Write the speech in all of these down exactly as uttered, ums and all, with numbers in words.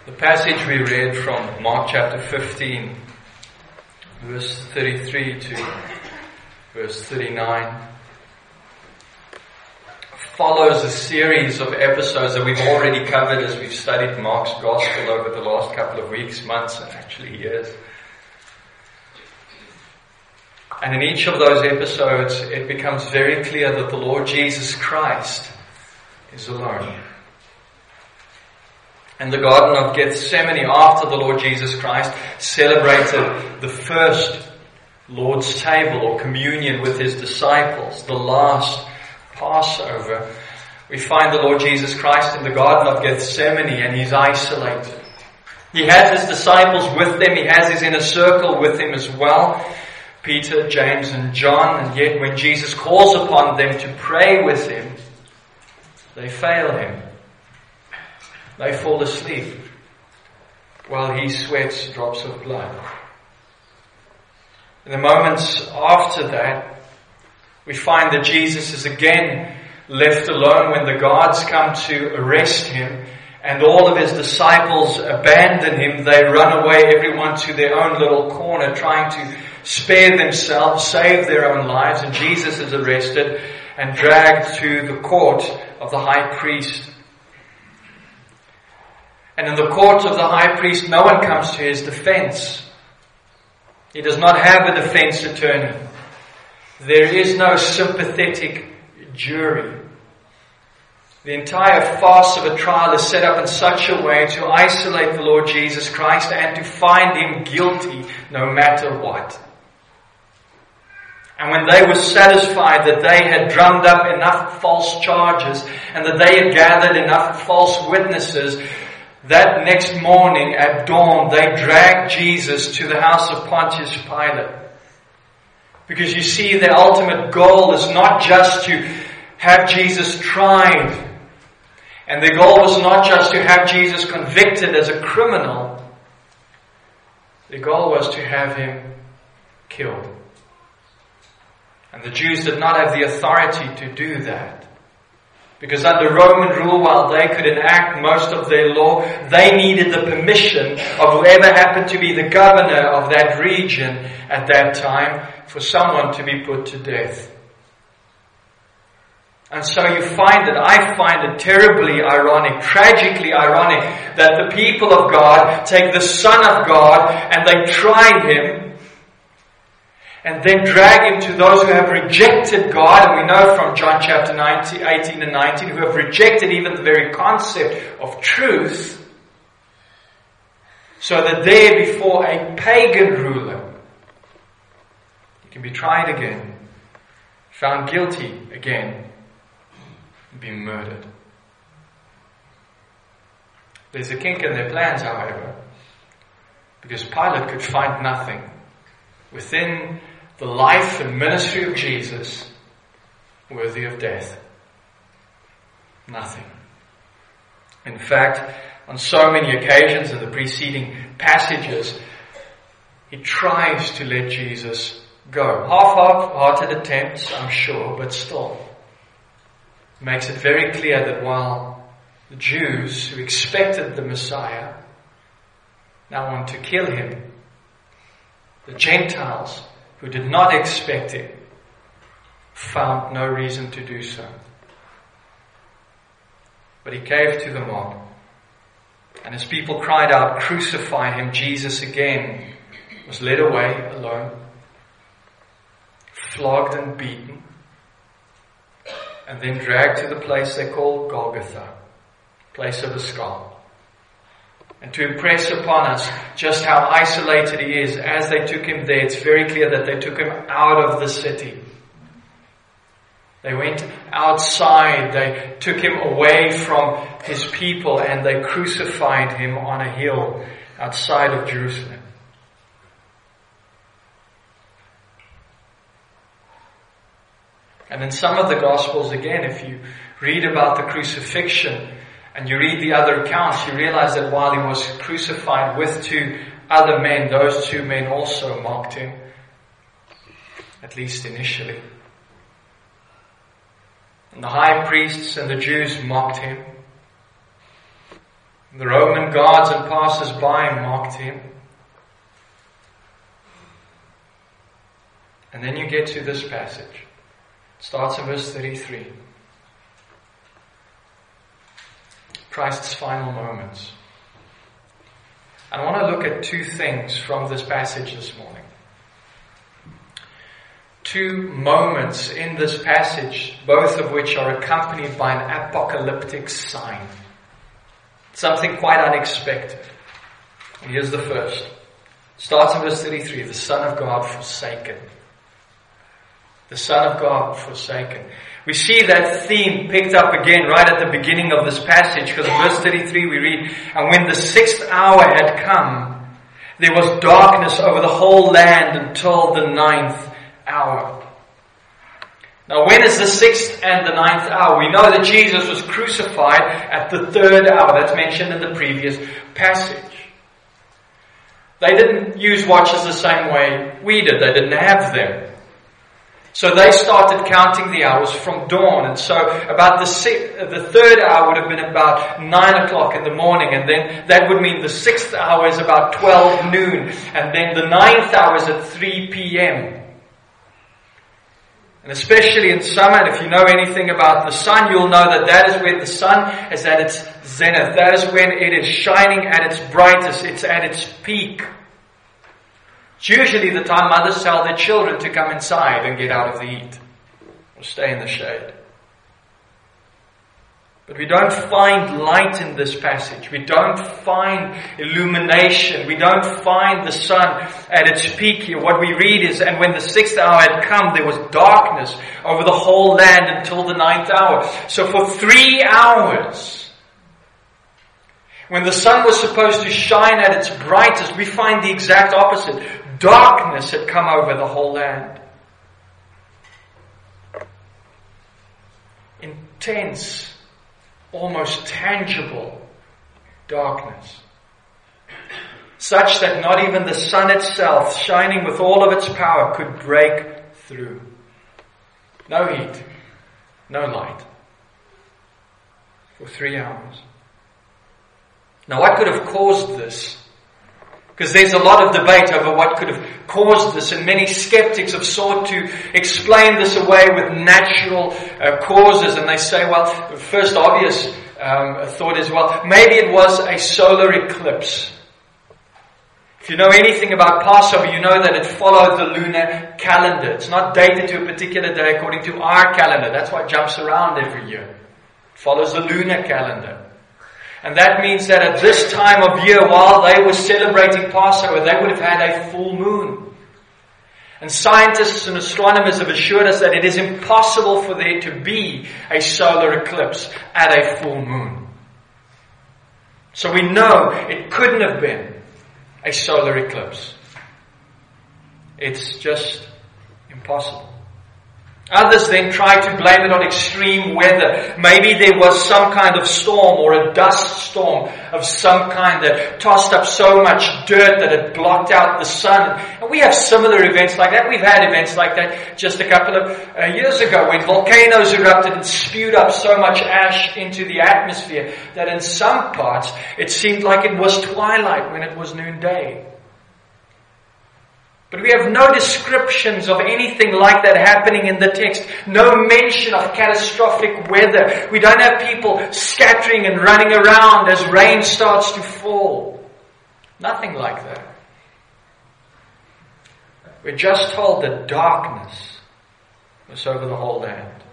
The passage we read from Mark chapter fifteen, verse thirty-three to verse thirty-nine, follows a series of episodes that we've already covered as we've studied Mark's Gospel over the last couple of weeks, months, and actually years. And in each of those episodes, it becomes very clear that the Lord Jesus Christ is alone. In the Garden of Gethsemane, after the Lord Jesus Christ celebrated the first Lord's table or communion with His disciples, the last Passover, we find the Lord Jesus Christ in the Garden of Gethsemane, and He's isolated. He has His disciples with Him. He has His inner circle with Him as well, Peter, James and John, and yet when Jesus calls upon them to pray with Him, they fail Him. They fall asleep while He sweats drops of blood. In the moments after that, we find that Jesus is again left alone when the guards come to arrest Him, and all of His disciples abandon Him. They run away, everyone to their own little corner, trying to spare themselves, save their own lives, and Jesus is arrested and dragged to the court of the high priest. And in the court of the high priest, no one comes to his defense. He does not have a defense attorney. There is no sympathetic jury. The entire farce of a trial is set up in such a way to isolate the Lord Jesus Christ and to find Him guilty no matter what. And when they were satisfied that they had drummed up enough false charges and that they had gathered enough false witnesses, that next morning at dawn they dragged Jesus to the house of Pontius Pilate. Because you see, their ultimate goal is not just to have Jesus tried. And their goal was not just to have Jesus convicted as a criminal. Their goal was to have Him killed. And the Jews did not have the authority to do that. Because under Roman rule, while they could enact most of their law, they needed the permission of whoever happened to be the governor of that region at that time for someone to be put to death. And so you find it, I find it terribly ironic, tragically ironic, that the people of God take the Son of God and they try Him and then drag Him to those who have rejected God. And we know from John chapter nineteen, eighteen and nineteen, who have rejected even the very concept of truth, so that there before a pagan ruler, He can be tried again, found guilty again, and be murdered. There's a kink in their plans, however, because Pilate could find nothing within the life and ministry of Jesus worthy of death. Nothing. In fact, on so many occasions in the preceding passages, he tries to let Jesus go. Half-hearted attempts, I'm sure, but still makes it very clear that while the Jews who expected the Messiah now want to kill Him, the Gentiles who did not expect Him found no reason to do so. But He caved to the mob. And as people cried out, "Crucify Him," Jesus again was led away alone, flogged and beaten, and then dragged to the place they call Golgotha, place of a skull. And to impress upon us just how isolated He is, as they took Him there, it's very clear that they took Him out of the city. They went outside, they took Him away from His people, and they crucified Him on a hill outside of Jerusalem. And in some of the Gospels, again, if you read about the crucifixion, and you read the other accounts, you realize that while He was crucified with two other men, those two men also mocked Him, at least initially. And the high priests and the Jews mocked Him. The Roman guards and passers-by mocked him. And then you get to this passage. It starts in verse thirty-three. Christ's final moments. And I want to look at two things from this passage this morning. Two moments in this passage, both of which are accompanied by an apocalyptic sign. Something quite unexpected. And here's the first. It starts in verse thirty-three. The Son of God forsaken. The Son of God forsaken. We see that theme picked up again right at the beginning of this passage, because in verse thirty-three we read, and when the sixth hour had come, there was darkness over the whole land until the ninth hour. Now when is the sixth and the ninth hour? We know that Jesus was crucified at the third hour. That's mentioned in the previous passage. They didn't use watches the same way we did. They didn't have them. So they started counting the hours from dawn. And so about the sixth, the third hour would have been about nine o'clock in the morning. And then that would mean the sixth hour is about twelve noon. And then the ninth hour is at three p.m. And especially in summer, and if you know anything about the sun, you'll know that that is where the sun is at its zenith. That is when it is shining at its brightest. It's at its peak. It's usually the time mothers tell their children to come inside and get out of the heat or stay in the shade. But we don't find light in this passage. We don't find illumination. We don't find the sun at its peak here. What we read is, and when the sixth hour had come, there was darkness over the whole land until the ninth hour. So for three hours, when the sun was supposed to shine at its brightest, we find the exact opposite. Darkness had come over the whole land. Intense, almost tangible darkness. Such that not even the sun itself, shining with all of its power, could break through. No heat, no light. For three hours. Now what could have caused this? Because there's a lot of debate over what could have caused this, and many skeptics have sought to explain this away with natural uh, causes, and they say, well, the first obvious um, thought is, well, maybe it was a solar eclipse. If you know anything about Passover, you know that it followed the lunar calendar. It's not dated to a particular day according to our calendar. That's why it jumps around every year. It follows the lunar calendar. And that means that at this time of year, while they were celebrating Passover, they would have had a full moon. And scientists and astronomers have assured us that it is impossible for there to be a solar eclipse at a full moon. So we know it couldn't have been a solar eclipse. It's just impossible. Others then try to blame it on extreme weather. Maybe there was some kind of storm or a dust storm of some kind that tossed up so much dirt that it blocked out the sun. And we have similar events like that. We've had events like that just a couple of uh, years ago when volcanoes erupted and spewed up so much ash into the atmosphere that in some parts it seemed like it was twilight when it was noonday. But we have no descriptions of anything like that happening in the text. No mention of catastrophic weather. We don't have people scattering and running around as rain starts to fall. Nothing like that. We're just told that darkness was over the whole land.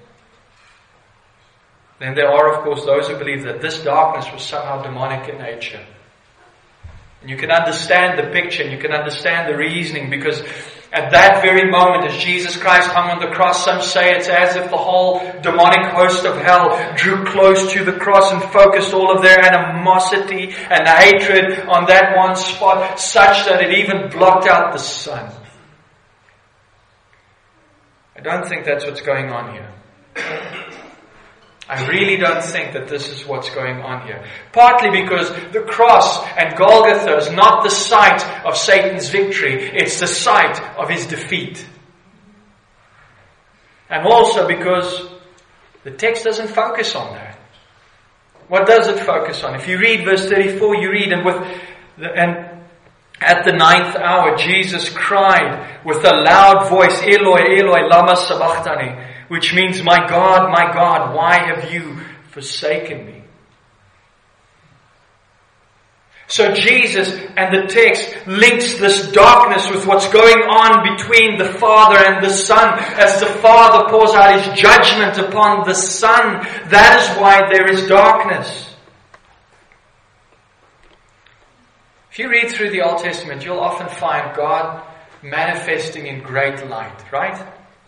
Then there are, of course, those who believe that this darkness was somehow demonic in nature. And you can understand the picture, and you can understand the reasoning, because at that very moment as Jesus Christ hung on the cross, some say it's as if the whole demonic host of hell drew close to the cross and focused all of their animosity and hatred on that one spot, such that it even blocked out the sun. I don't think that's what's going on here. I really don't think that this is what's going on here. Partly because the cross and Golgotha is not the site of Satan's victory. It's the site of his defeat. And also because the text doesn't focus on that. What does it focus on? If you read verse thirty-four, you read, and with the, and at the ninth hour, Jesus cried with a loud voice, Eloi, Eloi, lama sabachthani, which means, my God, my God, why have you forsaken me? So Jesus and the text links this darkness with what's going on between the Father and the Son. As the Father pours out His judgment upon the Son, that is why there is darkness. If you read through the Old Testament, you'll often find God manifesting in great light, right?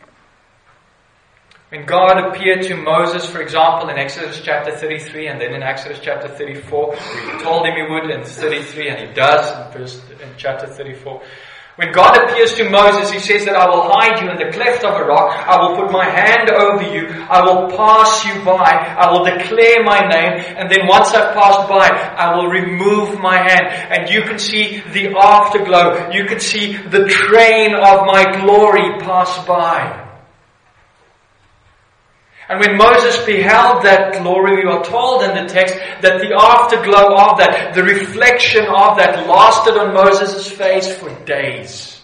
When God appeared to Moses, for example, in Exodus chapter thirty-three and then in Exodus chapter thirty-four, He told him He would in thirty-three, and He does in, verse, in chapter thirty-four. When God appears to Moses, He says that I will hide you in the cleft of a rock, I will put my hand over you, I will pass you by, I will declare my name, and then once I've passed by, I will remove my hand. And you can see the afterglow, you can see the train of my glory pass by. And when Moses beheld that glory, we are told in the text that the afterglow of that, the reflection of that, lasted on Moses' face for days.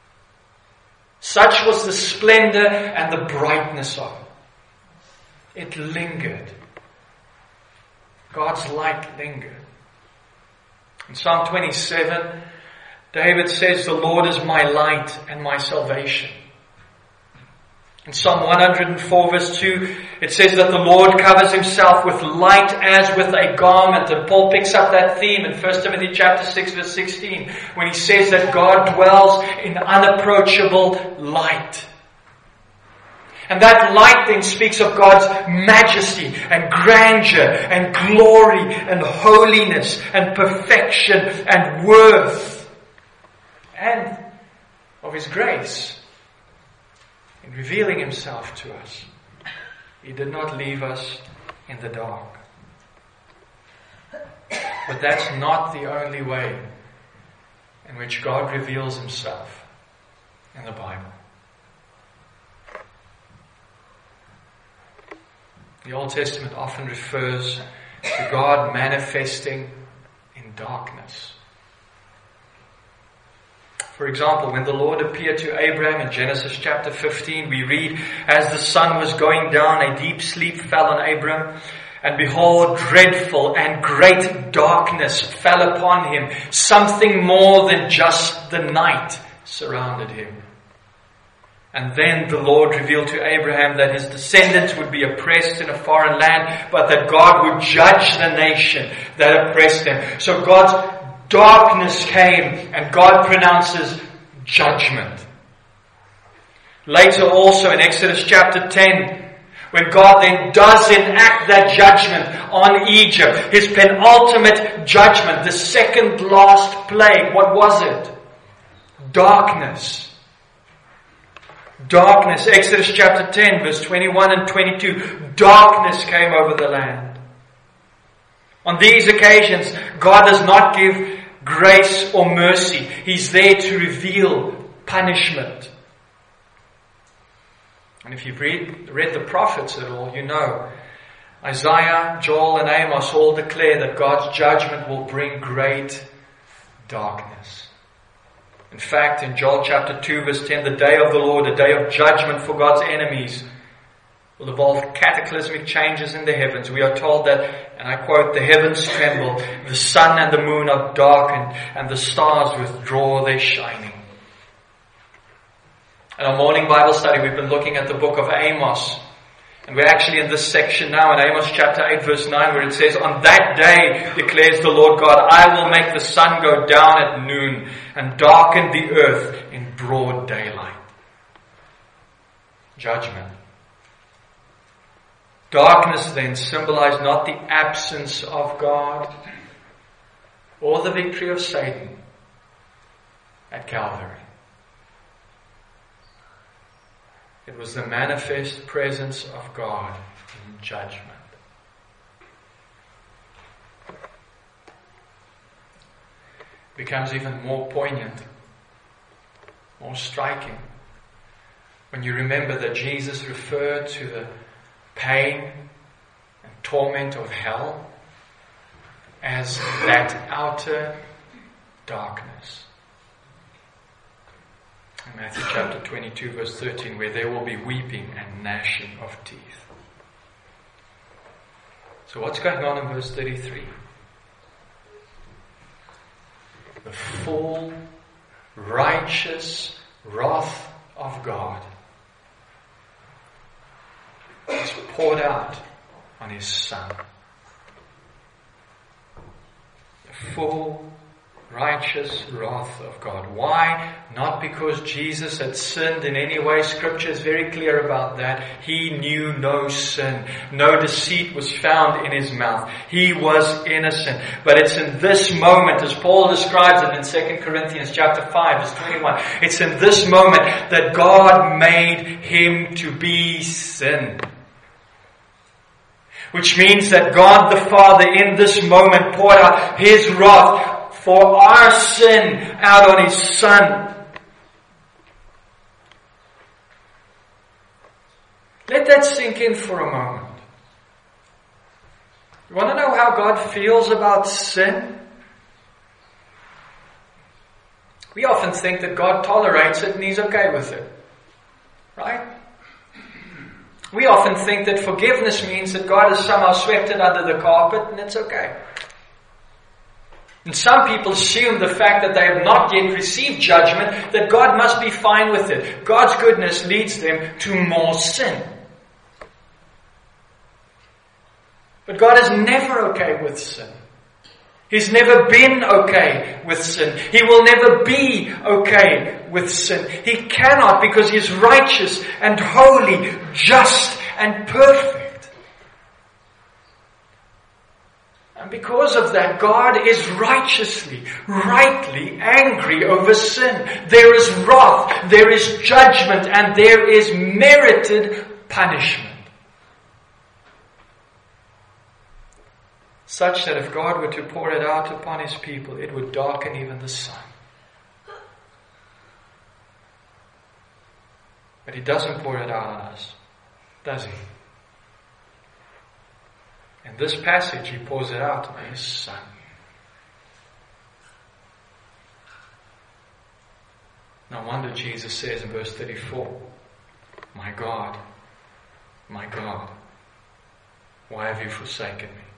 Such was the splendor and the brightness of it. It lingered. God's light lingered. In Psalm twenty-seven, David says, the Lord is my light and my salvation. In Psalm one hundred four verse two, it says that the Lord covers Himself with light as with a garment. And Paul picks up that theme in First Timothy chapter six verse sixteen, when he says that God dwells in unapproachable light. And that light then speaks of God's majesty and grandeur and glory and holiness and perfection and worth, and of His grace. In revealing Himself to us, He did not leave us in the dark. But that's not the only way in which God reveals Himself in the Bible. The Old Testament often refers to God manifesting in darkness. For example, when the Lord appeared to Abraham in Genesis chapter fifteen, we read, as the sun was going down, a deep sleep fell on Abram, and behold, dreadful and great darkness fell upon him. Something more than just the night surrounded him. And then the Lord revealed to Abraham that his descendants would be oppressed in a foreign land, but that God would judge the nation that oppressed them. So God's darkness came, and God pronounces judgment. Later also in Exodus chapter ten, when God then does enact that judgment on Egypt, His penultimate judgment, the second last plague, what was it? Darkness. Darkness. Exodus chapter ten, verse twenty-one and twenty-two. Darkness came over the land. On these occasions, God does not give grace or mercy. He's there to reveal punishment. And if you've read, read the prophets at all, you know Isaiah, Joel and Amos all declare that God's judgment will bring great darkness. In fact, in Joel chapter two verse ten, the day of the Lord, the day of judgment for God's enemies, will involve cataclysmic changes in the heavens. We are told that, and I quote, the heavens tremble, the sun and the moon are darkened, and the stars withdraw their shining. In our morning Bible study, we've been looking at the book of Amos. And we're actually in this section now in Amos chapter eight verse nine, where it says, on that day, declares the Lord God, I will make the sun go down at noon and darken the earth in broad daylight. Judgment. Darkness then symbolized not the absence of God or the victory of Satan at Calvary. It was the manifest presence of God in judgment. It becomes even more poignant, more striking, when you remember that Jesus referred to the pain and torment of hell as that outer darkness. In Matthew chapter twenty-two, verse thirteen, where there will be weeping and gnashing of teeth. So what's going on in verse thirty-three? The full, righteous wrath of God is poured out on His Son. The full, righteous wrath of God. Why? Not because Jesus had sinned in any way. Scripture is very clear about that. He knew no sin. No deceit was found in His mouth. He was innocent. But it's in this moment, as Paul describes it in Second Corinthians chapter five, verse twenty-one, it's in this moment that God made Him to be sin. Which means that God the Father in this moment poured out His wrath for our sin out on His Son. Let that sink in for a moment. You want to know how God feels about sin? We often think that God tolerates it and He's okay with it. Right? We often think that forgiveness means that God has somehow swept it under the carpet and it's okay. And some people assume the fact that they have not yet received judgment, that God must be fine with it. God's goodness leads them to more sin. But God is never okay with sin. He's never been okay with sin. He will never be okay with sin. He cannot, because He is righteous and holy, just and perfect. And because of that, God is righteously, rightly angry over sin. There is wrath, there is judgment, and there is merited punishment. Such that if God were to pour it out upon His people, it would darken even the sun. But He doesn't pour it out on us, does He? In this passage, He pours it out on His Son. No wonder Jesus says in verse thirty-four, "My God, my God, why have you forsaken me?"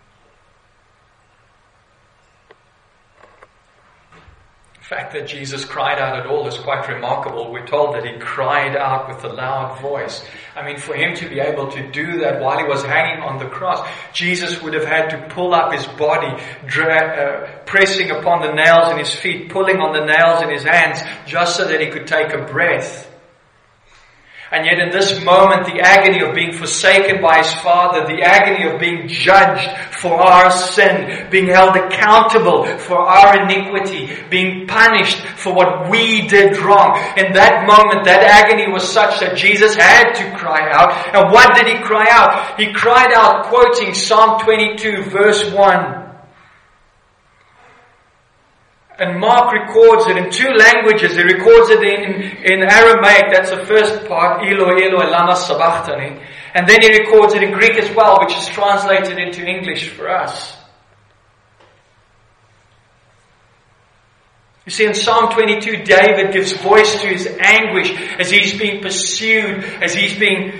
The fact that Jesus cried out at all is quite remarkable. We're told that He cried out with a loud voice. I mean, for Him to be able to do that while He was hanging on the cross, Jesus would have had to pull up His body, dra- uh, pressing upon the nails in His feet, pulling on the nails in His hands, just so that He could take a breath. And yet in this moment, the agony of being forsaken by His Father, the agony of being judged for our sin, being held accountable for our iniquity, being punished for what we did wrong. In that moment, that agony was such that Jesus had to cry out. And what did He cry out? He cried out quoting Psalm twenty-two, verse one. And Mark records it in two languages. He records it in, in Aramaic, that's the first part, Eloi, Eloi, lama sabachthani. And then he records it in Greek as well, which is translated into English for us. You see, in Psalm twenty-two, David gives voice to his anguish as he's being pursued, as he's being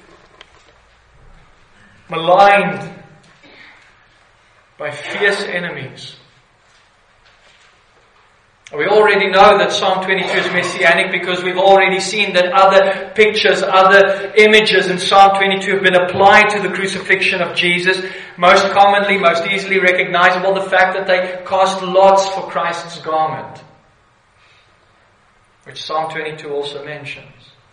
maligned by fierce enemies. We already know that Psalm twenty-two is messianic because we've already seen that other pictures, other images in Psalm twenty-two have been applied to the crucifixion of Jesus. Most commonly, most easily recognizable, the fact that they cast lots for Christ's garment, which Psalm twenty-two also mentions.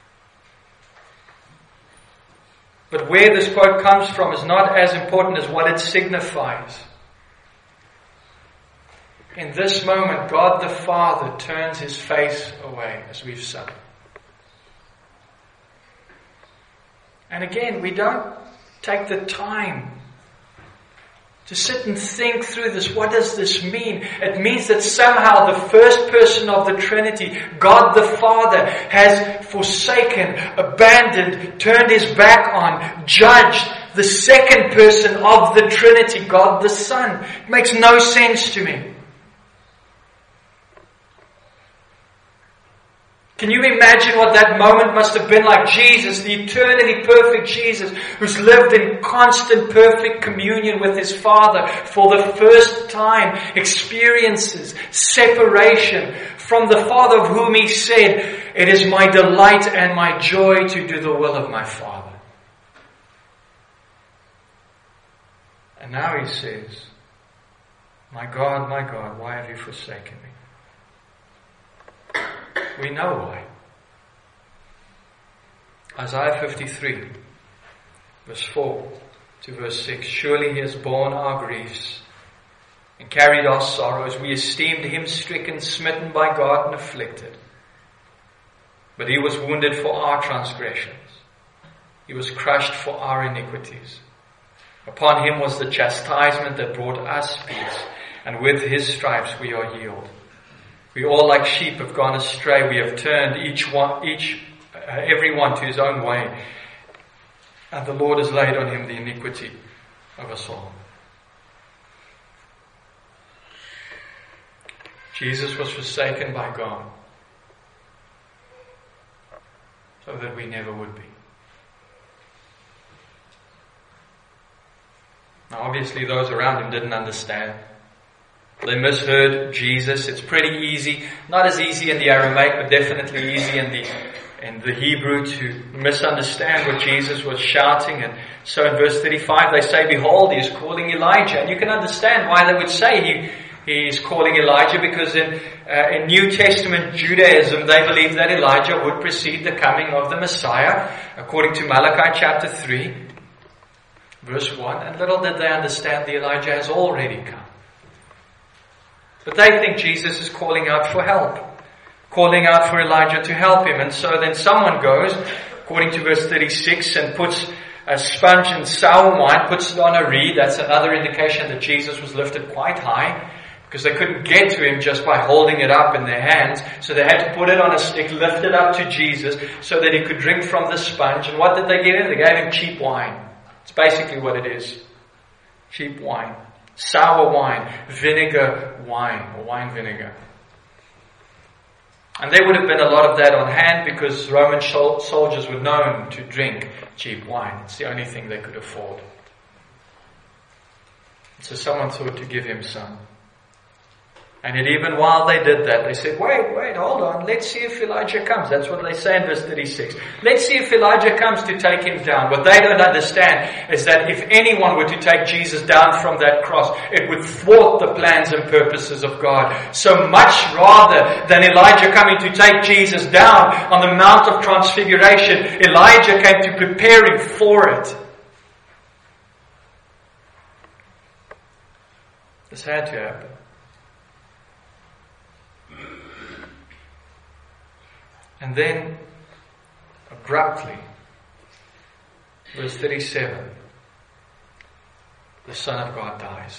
But where this quote comes from is not as important as what it signifies. In this moment, God the Father turns His face away, as we've sung. And again, we don't take the time to sit and think through this. What does this mean? It means that somehow the first person of the Trinity, God the Father, has forsaken, abandoned, turned His back on, judged the second person of the Trinity, God the Son. It makes no sense to me. Can you imagine what that moment must have been like? Jesus, the eternally perfect Jesus, who's lived in constant perfect communion with His Father, for the first time experiences separation from the Father of whom He said, "It is my delight and my joy to do the will of my Father." And now He says, "My God, my God, why have you forsaken me?" We know why. Isaiah fifty-three, verse four to verse six. "Surely He has borne our griefs and carried our sorrows. We esteemed Him stricken, smitten by God, and afflicted. But He was wounded for our transgressions. He was crushed for our iniquities. Upon Him was the chastisement that brought us peace, and with His stripes we are healed. We all like sheep have gone astray. We have turned each one, each, uh, everyone to his own way. And the Lord has laid on Him the iniquity of us all." Jesus was forsaken by God so that we never would be. Now obviously those around Him didn't understand. They misheard Jesus. It's pretty easy, not as easy in the Aramaic, but definitely easy in the in the Hebrew to misunderstand what Jesus was shouting. And so in verse thirty-five they say, "Behold, He is calling Elijah." And you can understand why they would say he he is calling Elijah, because in uh, in New Testament Judaism they believed that Elijah would precede the coming of the Messiah, according to Malachi chapter three, verse one. And little did they understand that Elijah has already come. But they think Jesus is calling out for help, calling out for Elijah to help him. And so then someone goes, according to verse thirty-six, and puts a sponge and sour wine, puts it on a reed. That's another indication that Jesus was lifted quite high, because they couldn't get to Him just by holding it up in their hands. So they had to put it on a stick, lift it up to Jesus, so that He could drink from the sponge. And what did they give Him? They gave Him cheap wine. It's basically what it is. Cheap wine. Sour wine, vinegar wine, or wine vinegar. And there would have been a lot of that on hand, because Roman soldiers were known to drink cheap wine. It's the only thing they could afford. So someone thought to give Him some. And yet even while they did that, they said, wait, wait, hold on, let's see if Elijah comes. That's what they say in verse thirty-six. Let's see if Elijah comes to take Him down. What they don't understand is that if anyone were to take Jesus down from that cross, it would thwart the plans and purposes of God. So much rather than Elijah coming to take Jesus down on the Mount of Transfiguration, Elijah came to prepare Him for it. This had to happen. And then, abruptly, verse thirty-seven, the Son of God dies.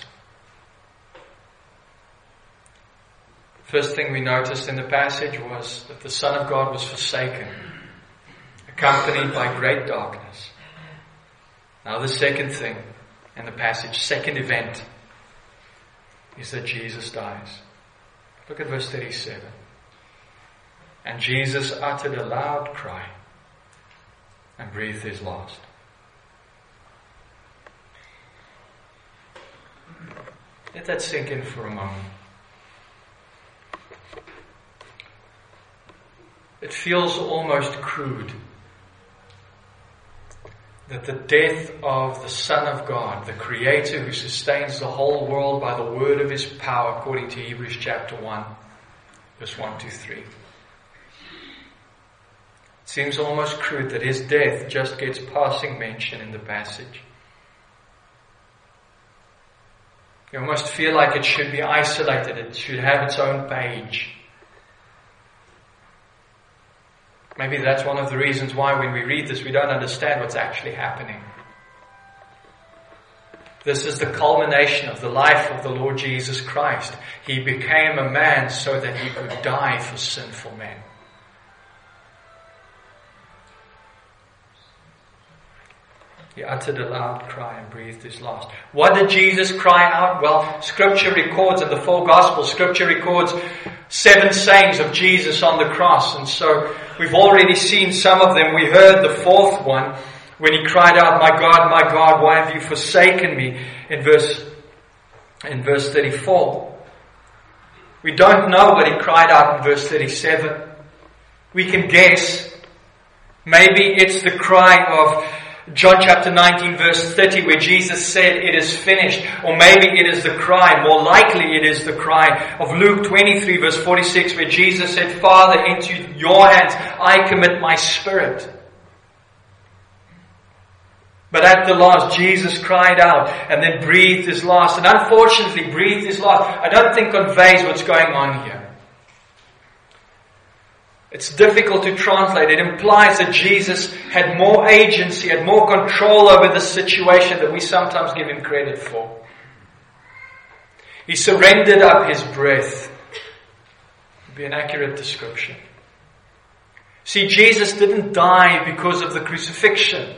First thing we noticed in the passage was that the Son of God was forsaken, accompanied by great darkness. Now the second thing in the passage, second event, is that Jesus dies. Look at verse thirty-seven. And Jesus uttered a loud cry and breathed His last. Let that sink in for a moment. It feels almost crude that the death of the Son of God, the Creator who sustains the whole world by the word of His power, according to Hebrews chapter one, verse one to three. It seems almost crude that His death just gets passing mention in the passage. You almost feel like it should be isolated. It should have its own page. Maybe that's one of the reasons why when we read this, we don't understand what's actually happening. This is the culmination of the life of the Lord Jesus Christ. He became a man so that He could die for sinful men. He uttered a loud cry and breathed his last. What did Jesus cry out? Well, Scripture records, in the four Gospels, Scripture records seven sayings of Jesus on the cross. And so we've already seen some of them. We heard the fourth one when he cried out, "My God, my God, why have you forsaken me?" in verse, in verse thirty-four. We don't know what he cried out in verse thirty-seven. We can guess. Maybe it's the cry of John chapter nineteen verse thirty, where Jesus said, "It is finished." Or maybe it is the cry, more likely it is the cry of Luke twenty-three verse forty-six, where Jesus said, "Father, into your hands I commit my spirit." But at the last, Jesus cried out and then breathed his last. And unfortunately, breathed his last, I don't think conveys what's going on here. It's difficult to translate. It implies that Jesus had more agency, had more control over the situation than we sometimes give him credit for. He surrendered up his breath. Would be an accurate description. See, Jesus didn't die because of the crucifixion.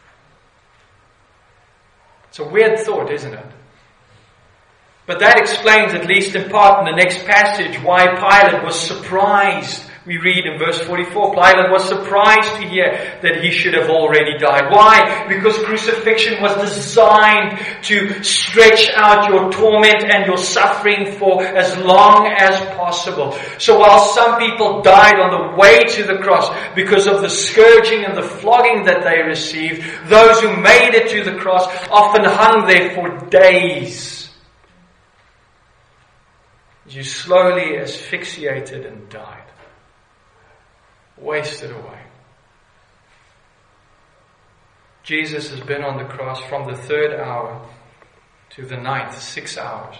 It's a weird thought, isn't it? But that explains, at least in part in the next passage, why Pilate was surprised. We read in verse forty-four, Pilate was surprised to hear that he should have already died. Why? Because crucifixion was designed to stretch out your torment and your suffering for as long as possible. So while some people died on the way to the cross because of the scourging and the flogging that they received, those who made it to the cross often hung there for days. You slowly asphyxiated and died. Wasted away. Jesus has been on the cross from the third hour to the ninth, six hours.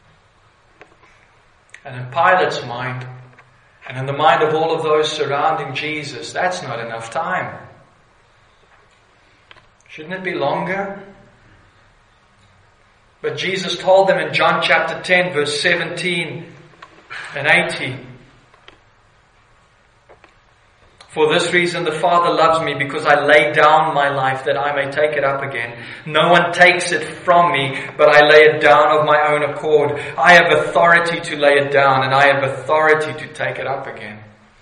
And in Pilate's mind, and in the mind of all of those surrounding Jesus, that's not enough time. Shouldn't it be longer? But Jesus told them in John chapter ten, verse seventeen and eighteen, "For this reason the Father loves me, because I lay down my life that I may take it up again. No one takes it from me, but I lay it down of my own accord. I have authority to lay it down, and I have authority to take it up again."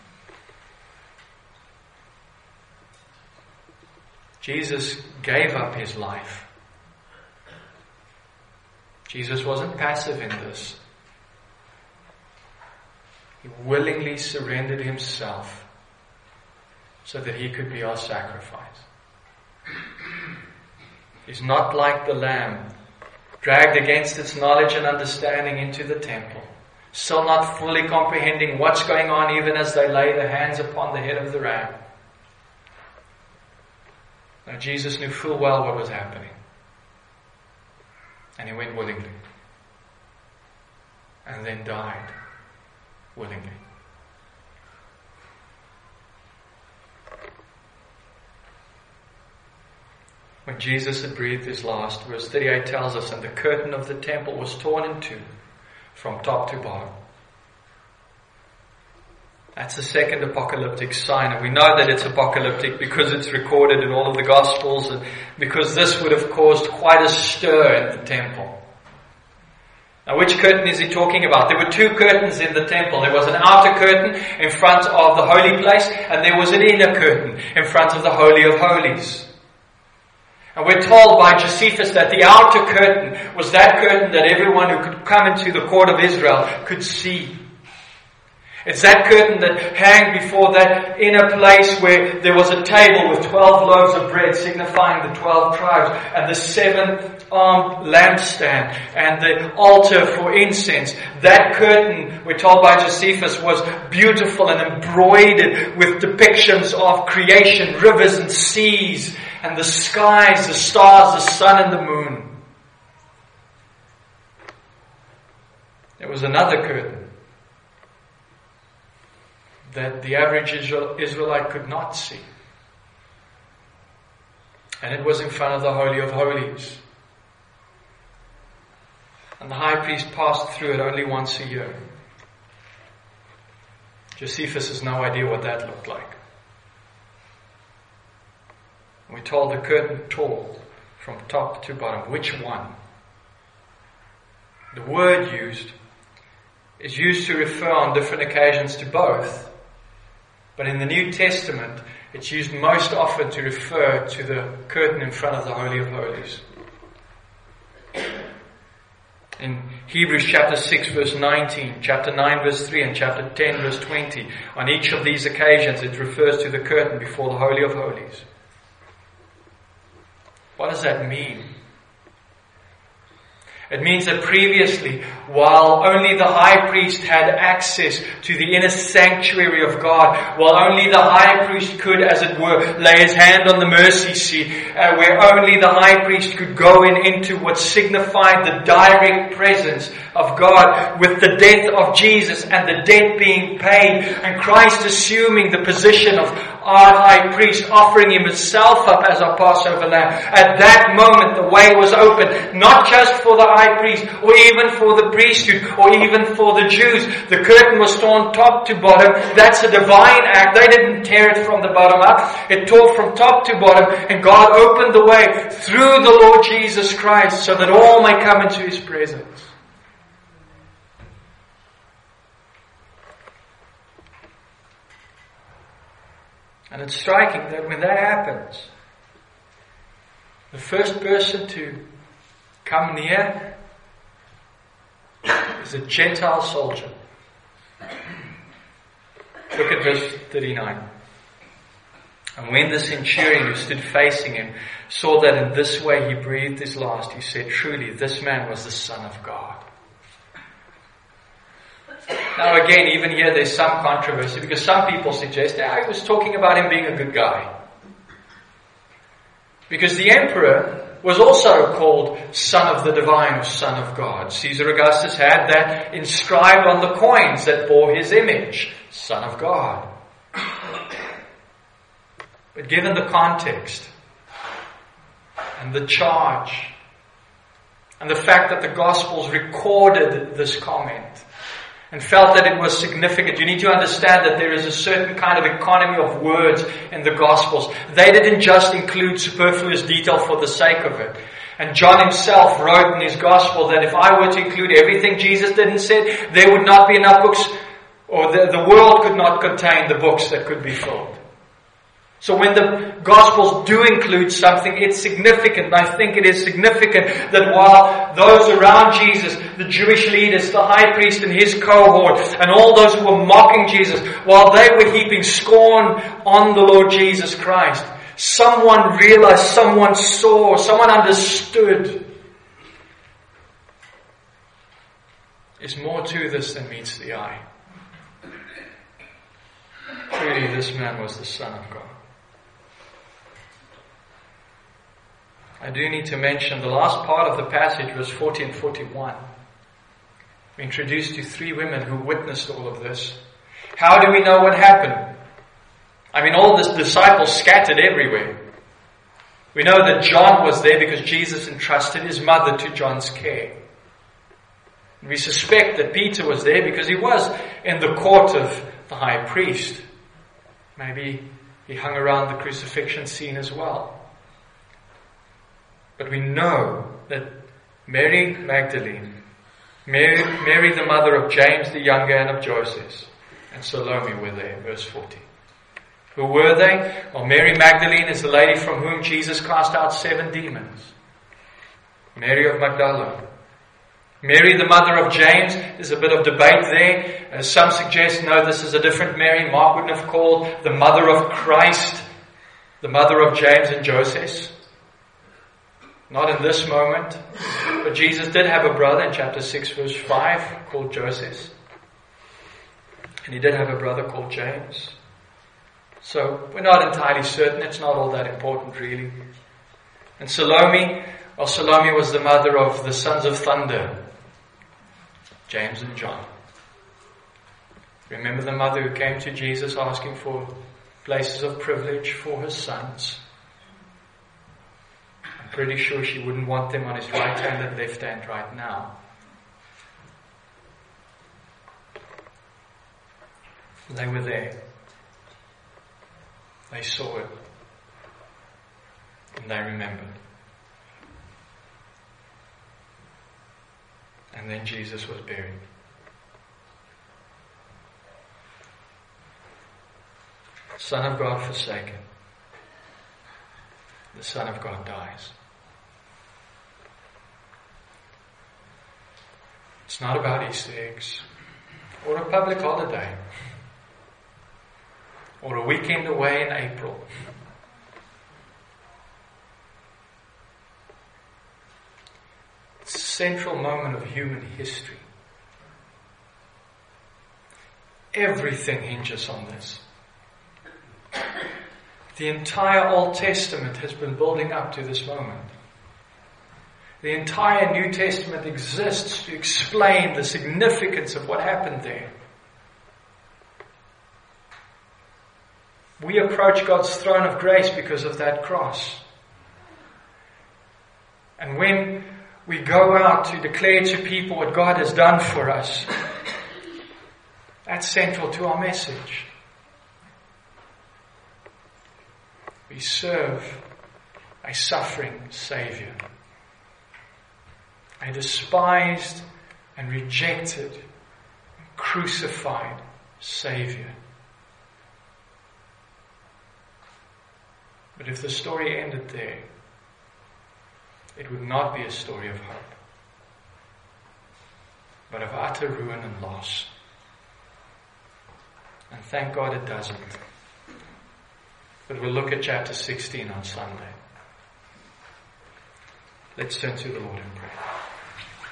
Jesus gave up his life. Jesus wasn't passive in this. He willingly surrendered himself so that he could be our sacrifice. He's not like the lamb, dragged against its knowledge and understanding into the temple, still not fully comprehending what's going on even as they lay their hands upon the head of the ram. Now Jesus knew full well what was happening. And he went willingly. And then died willingly. When Jesus had breathed his last, verse thirty-eight tells us, "And the curtain of the temple was torn in two from top to bottom." That's the second apocalyptic sign. And we know that it's apocalyptic because it's recorded in all of the Gospels, and because this would have caused quite a stir in the temple. Now, which curtain is he talking about? There were two curtains in the temple. There was an outer curtain in front of the holy place, and there was an inner curtain in front of the Holy of Holies. And we're told by Josephus that the outer curtain was that curtain that everyone who could come into the court of Israel could see. It's that curtain that hung before that inner place where there was a table with twelve loaves of bread signifying the twelve tribes, and the seven-armed lampstand, and the altar for incense. That curtain, we're told by Josephus, was beautiful and embroidered with depictions of creation, rivers and seas, and the skies, the stars, the sun and the moon. There was another curtain that the average Israel, Israelite could not see. And it was in front of the Holy of Holies. And the high priest passed through it only once a year. Josephus has no idea what that looked like. We're told the curtain tore from top to bottom. Which one? The word used is used to refer on different occasions to both. But in the New Testament, it's used most often to refer to the curtain in front of the Holy of Holies. In Hebrews chapter six verse nineteen, chapter nine verse three, and chapter ten verse twenty, on each of these occasions it refers to the curtain before the Holy of Holies. What does that mean? It means that previously, while only the high priest had access to the inner sanctuary of God, while only the high priest could, as it were, lay his hand on the mercy seat, uh, where only the high priest could go in into what signified the direct presence of God, with the death of Jesus and the debt being paid, and Christ assuming the position of our high priest, offering himself up as our Passover lamb. At that moment, the way was open, not just for the high priest, or even for the priesthood, or even for the Jews. The curtain was torn top to bottom. That's a divine act. They didn't tear it from the bottom up. It tore from top to bottom, and God opened the way through the Lord Jesus Christ so that all may come into his presence. And it's striking that when that happens, the first person to come near is a Gentile soldier. Look at verse thirty-nine. And when the centurion who stood facing him saw that in this way he breathed his last, he said, truly, this man was the Son of God. Now again, even here there's some controversy, because some people suggest that he was talking about him being a good guy. Because the emperor was also called Son of the Divine or Son of God. Caesar Augustus had that inscribed on the coins that bore his image, Son of God. But given the context and the charge and the fact that the Gospels recorded this comment and felt that it was significant, you need to understand that there is a certain kind of economy of words in the Gospels. They didn't just include superfluous detail for the sake of it. And John himself wrote in his Gospel that if I were to include everything Jesus did and said, there would not be enough books, or the, the world could not contain the books that could be filled. So when the Gospels do include something, it's significant. I think it is significant that while those around Jesus, the Jewish leaders, the high priest and his cohort, and all those who were mocking Jesus, while they were heaping scorn on the Lord Jesus Christ, someone realized, someone saw, someone understood. There's more to this than meets the eye. Truly, this man was the Son of God. I do need to mention the last part of the passage, verse forty and forty-one. We're introduced to three women who witnessed all of this. How do we know what happened? I mean, all the disciples scattered everywhere. We know that John was there because Jesus entrusted his mother to John's care. We suspect that Peter was there because he was in the court of the high priest. Maybe he hung around the crucifixion scene as well. But we know that Mary Magdalene, Mary, Mary the mother of James the younger and of Joseph, and Salome were there, verse forty. Who were they? Well, Mary Magdalene is the lady from whom Jesus cast out seven demons. Mary of Magdala. Mary the mother of James, there's a bit of debate there. Uh, some suggest, no, this is a different Mary. Mark wouldn't have called the mother of Christ the mother of James and Joseph. Not in this moment. But Jesus did have a brother in chapter six verse five called Joseph. And he did have a brother called James. So we're not entirely certain. It's not all that important really. And Salome, well, Salome was the mother of the sons of thunder, James and John. Remember the mother who came to Jesus asking for places of privilege for her sons. Pretty sure she wouldn't want them on his right hand and left hand right now. They were there. They saw it. And they remembered. And then Jesus was buried. Son of God forsaken. The Son of God dies. It's not about Easter eggs, or a public holiday, or a weekend away in April. It's a central moment of human history. Everything hinges on this. The entire Old Testament has been building up to this moment. The entire New Testament exists to explain the significance of what happened there. We approach God's throne of grace because of that cross. And when we go out to declare to people what God has done for us, that's central to our message. We serve a suffering Savior, a despised and rejected, and crucified Savior. But if the story ended there, it would not be a story of hope, but of utter ruin and loss. And thank God it doesn't. But we'll look at chapter sixteen on Sunday. Let's turn to the Lord in prayer.